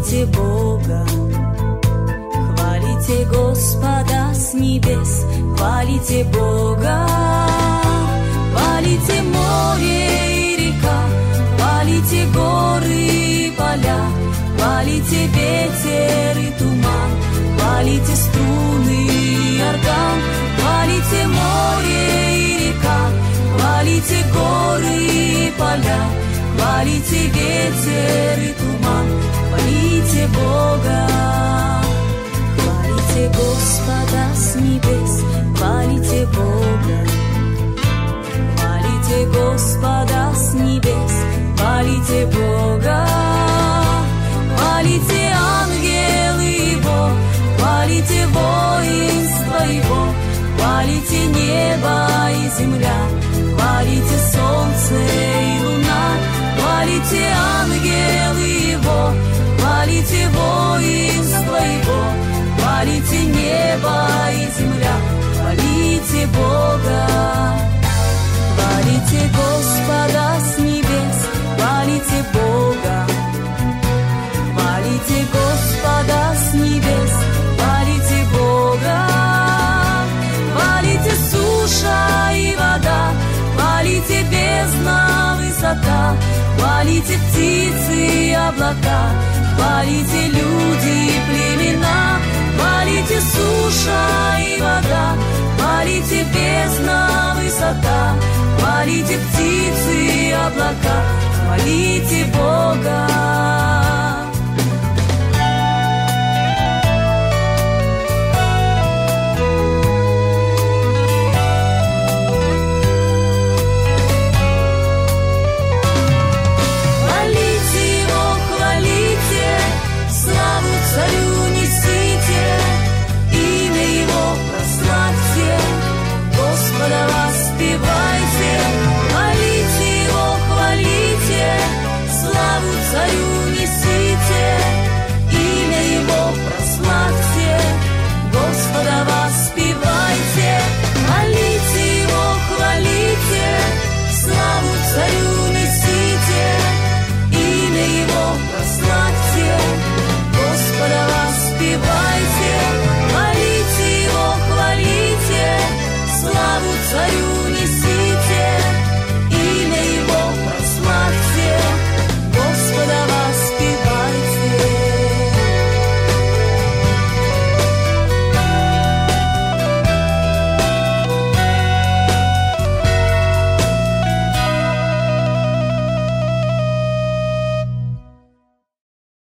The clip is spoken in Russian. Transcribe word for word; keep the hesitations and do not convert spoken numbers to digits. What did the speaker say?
хвалите Бога, хвалите Господа с небес, хвалите Бога, хвалите море и река, хвалите горы и поля, хвалите ветер и туман, хвалите струны и орган, хвалите море и река, хвалите горы и поля, хвалите ветер и туман, хвалите Бога, хвалите Господа с небес, хвалите Бога, хвалите Господа с небес, хвалите Бога, хвалите ангелы Его, хвалите воинство Его, хвалите небо и земля, хвалите солнце и луна, хвалите ангелы Его, хвалите воинство Его, хвалите небо и земля, хвалите Бога, хвалите Господа с небес, хвалите Бога, хвалите Господа с небес, хвалите Бога, хвалите суша и вода, хвалите бездна высота, хвалите птицы и облака, хвалите люди и племена, хвалите суша и вода, хвалите бездна высота, хвалите птицы и облака, хвалите Бога.